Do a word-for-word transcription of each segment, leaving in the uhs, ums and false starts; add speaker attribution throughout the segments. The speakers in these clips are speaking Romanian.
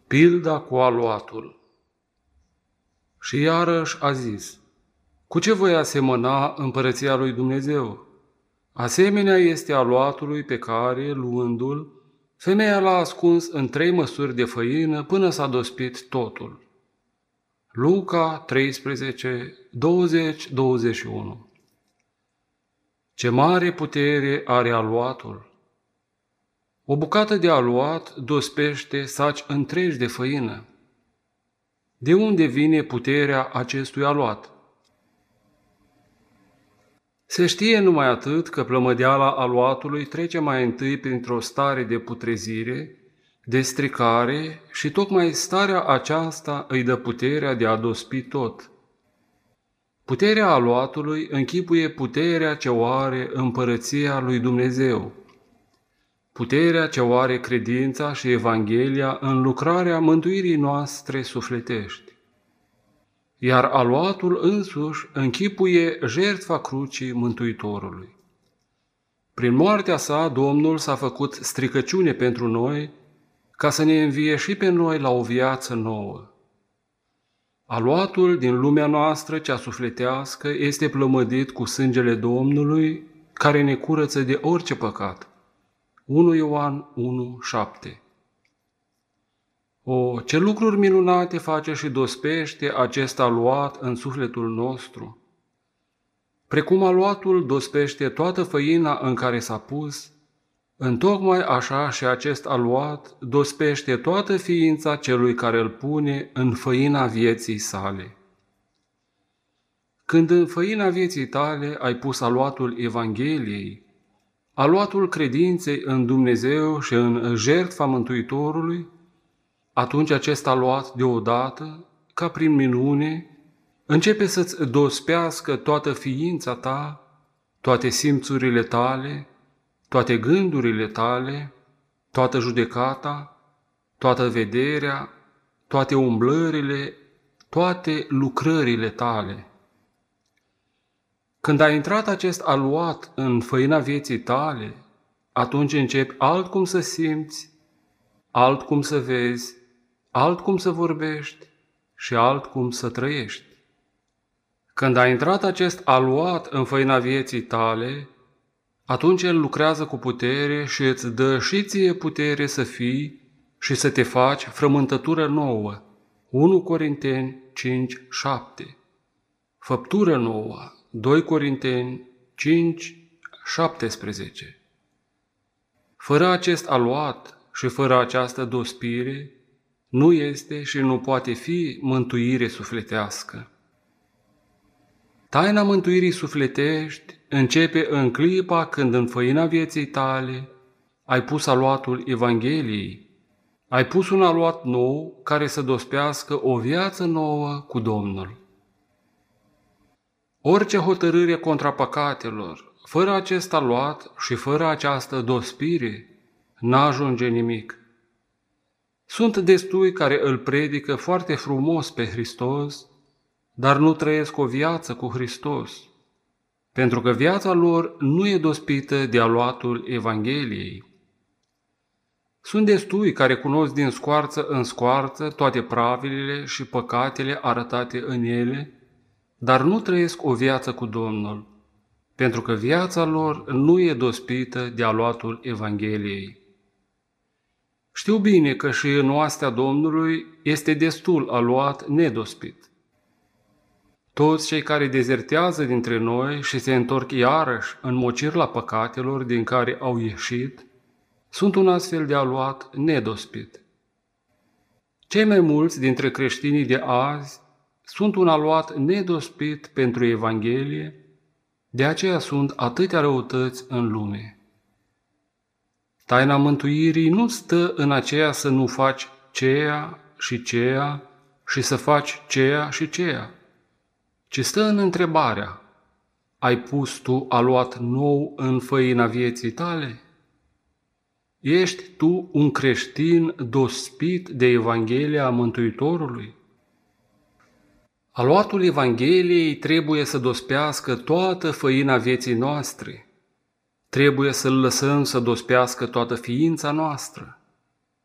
Speaker 1: Pilda cu aluatul. Și iarăși a zis: cu ce voi asemăna împărăția lui Dumnezeu? Asemenea este aluatului pe care, luându-l, femeia l-a ascuns în trei măsuri de făină până s-a dospit totul. Luca treisprezece, douăzeci, douăzeci și unu. Ce mare putere are aluatul! O bucată de aluat dospește saci întregi de făină. De unde vine puterea acestui aluat? Se știe numai atât că plămădeala aluatului trece mai întâi printr-o stare de putrezire, de stricare și tocmai starea aceasta îi dă puterea de a dospi tot. Puterea aluatului închipuie puterea ce o are împărăția lui Dumnezeu, puterea ce o are credința și Evanghelia în lucrarea mântuirii noastre sufletești. Iar aluatul însuși închipuie jertfa crucii Mântuitorului. Prin moartea sa, Domnul s-a făcut stricăciune pentru noi, ca să ne învie și pe noi la o viață nouă. Aluatul din lumea noastră cea sufletească este plămădit cu sângele Domnului, care ne curăță de orice păcat. unu Ioan unu, șapte. O, ce lucruri minunate face și dospește acest aluat în sufletul nostru! Precum aluatul dospește toată făina în care s-a pus, întocmai așa și acest aluat dospește toată ființa celui care îl pune în făina vieții sale. Când în făina vieții tale ai pus aluatul Evangheliei, aluatul credinței în Dumnezeu și în jertfa Mântuitorului, atunci acest aluat deodată, ca prin minune, începe să-ți dospească toată ființa ta, toate simțurile tale, toate gândurile tale, toată judecata, toată vederea, toate umblările, toate lucrările tale. Când a intrat acest aluat în făina vieții tale, atunci începi altcum să simți, altcum să vezi, altcum să vorbești și altcum să trăiești. Când a intrat acest aluat în făina vieții tale, atunci el lucrează cu putere și îți dă și ție putere să fii și să te faci frământătură nouă. unu Corinteni cinci, șapte. Făptură nouă. doi Corinteni cinci, șaptesprezece. Fără acest aluat și fără această dospire, nu este și nu poate fi mântuire sufletească. Taina mântuirii sufletești începe în clipa când în făina vieții tale ai pus aluatul Evangheliei, ai pus un aluat nou care să dospească o viață nouă cu Domnul. Orice hotărâre contra păcatelor, fără acest aluat și fără această dospire, n-ajunge nimic. Sunt destui care îl predică foarte frumos pe Hristos, dar nu trăiesc o viață cu Hristos, pentru că viața lor nu e dospită de aluatul Evangheliei. Sunt destui care cunosc din scoarță în scoarță toate pravilele și păcatele arătate în ele, dar nu trăiesc o viață cu Domnul, pentru că viața lor nu e dospită de aluatul Evangheliei. Știu bine că și în oastea Domnului este destul aluat nedospit. Toți cei care dezertează dintre noi și se întorc iarăși în mocirla păcatelor din care au ieșit, sunt un astfel de aluat nedospit. Cei mai mulți dintre creștinii de azi sunt un aluat nedospit pentru Evanghelie, de aceea sunt atâtea răutăți în lume. Taina mântuirii nu stă în aceea să nu faci ceea și ceea și să faci ceea și ceea, ci stă în întrebarea: ai pus tu aluat nou în făina vieții tale? Ești tu un creștin dospit de Evanghelia Mântuitorului? Aluatul Evangheliei trebuie să dospească toată făina vieții noastre. Trebuie să-l lăsăm să dospească toată ființa noastră.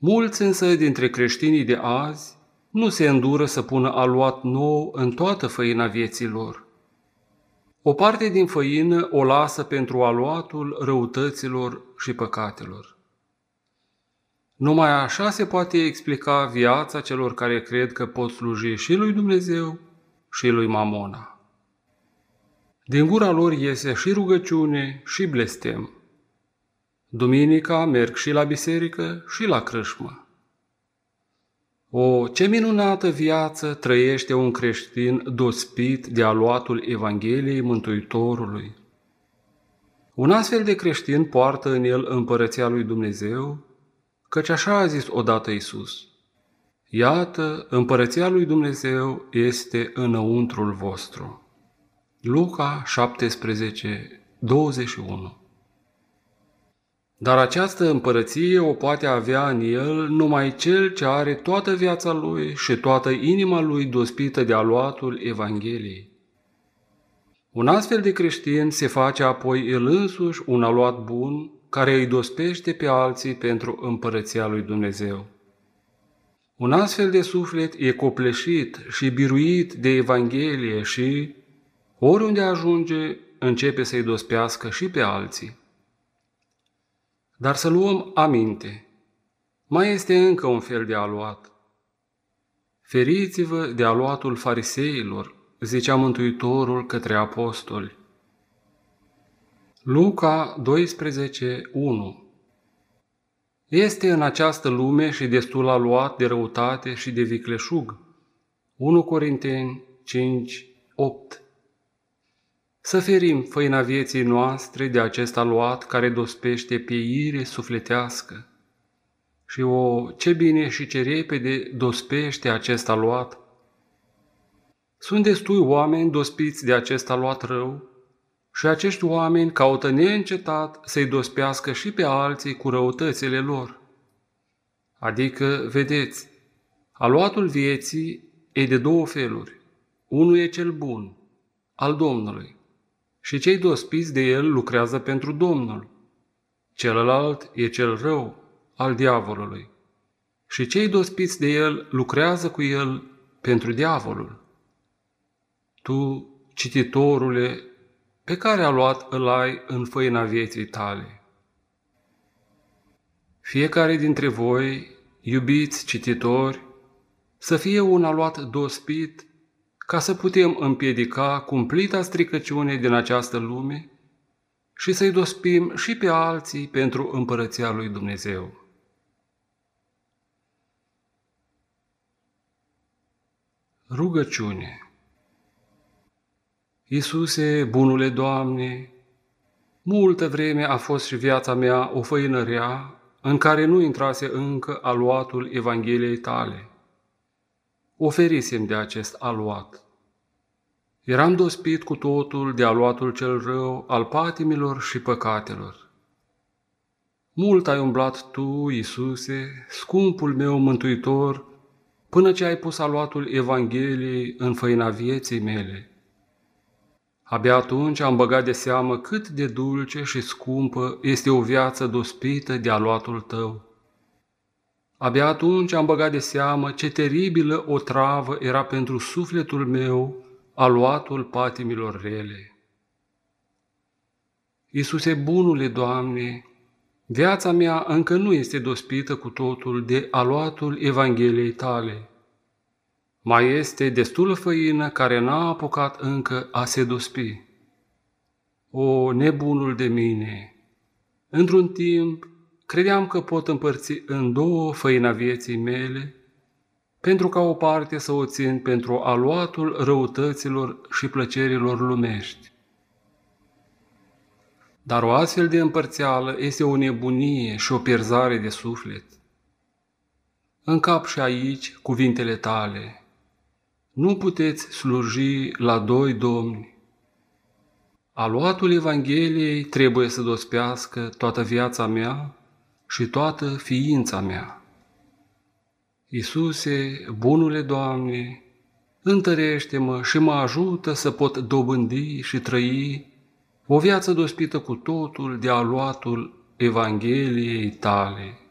Speaker 1: Mulți însă dintre creștinii de azi nu se îndură să pună aluat nou în toată făina vieții lor. O parte din făină o lasă pentru aluatul răutăților și păcatelor. Numai așa se poate explica viața celor care cred că pot sluji și lui Dumnezeu și lui Mamona. Din gura lor iese și rugăciune și blestem. Duminica merg și la biserică și la crâșmă. O, ce minunată viață trăiește un creștin dospit de aluatul Evangheliei Mântuitorului! Un astfel de creștin poartă în el împărăția lui Dumnezeu, căci așa a zis odată Iisus: iată, împărăția lui Dumnezeu este înăuntrul vostru. Luca șaptesprezece, douăzeci și unu. Dar această împărăție o poate avea în el numai cel ce are toată viața lui și toată inima lui dospită de aluatul Evangheliei. Un astfel de creștin se face apoi el însuși un aluat bun, care îi dospește pe alții pentru împărăția lui Dumnezeu. Un astfel de suflet e copleșit și biruit de Evanghelie și, oriunde ajunge, începe să-i dospească și pe alții. Dar să luăm aminte, mai este încă un fel de aluat. Feriți-vă de aluatul fariseilor, zicea Mântuitorul către apostoli. Luca doisprezece, unu. Este în această lume și destul aluat de răutate și de vicleșug. unu Corinteni cinci, opt. Să ferim făina vieții noastre de acest aluat care dospește pieire sufletească. Și o, ce bine și ce repede dospește acest aluat! Sunt destui oameni dospiți de acest aluat rău și acești oameni caută neîncetat să-i dospească și pe alții cu răutățile lor. Adică, vedeți, aluatul vieții e de două feluri. Unul e cel bun, al Domnului, și cei dospiți de el lucrează pentru Domnul. Celălalt e cel rău, al diavolului, și cei dospiți de el lucrează cu el pentru diavolul. Tu, cititorule, pe care aluat îl ai în făina vieții tale? Fiecare dintre voi, iubiți cititori, să fie un aluat dospit, ca să putem împiedica cumplita stricăciune din această lume și să-i dospim și pe alții pentru împărăția lui Dumnezeu. Rugăciune. Iisuse, bunule Doamne, multă vreme a fost și viața mea o făină rea, în care nu intrase încă aluatul Evangheliei Tale. Oferisem de acest aluat. Eram dospit cu totul de aluatul cel rău al patimilor și păcatelor. Mult ai umblat Tu, Iisuse, scumpul meu mântuitor, până ce ai pus aluatul Evangheliei în făina vieții mele. Abia atunci am băgat de seamă cât de dulce și scumpă este o viață dospită de aluatul Tău. Abia atunci am băgat de seamă ce teribilă o travă era pentru sufletul meu aluatul patimilor rele. Iisuse, bunule Doamne, viața mea încă nu este dospită cu totul de aluatul Evangheliei Tale. Mai este destulă făină care n-a apucat încă a se dospi. O, nebunul de mine! Într-un timp credeam că pot împărți în două făina vieții mele, pentru ca o parte să o țin pentru aluatul răutăților și plăcerilor lumești. Dar o astfel de împărțeală este o nebunie și o pierzare de suflet. Încap și aici cuvintele Tale. Nu puteți sluji la doi domni. Aluatul Evangheliei trebuie să dospească toată viața mea și toată ființa mea. Iisuse, bunule Doamne, întărește-mă și mă ajută să pot dobândi și trăi o viață dospită cu totul de aluatul Evangheliei Tale.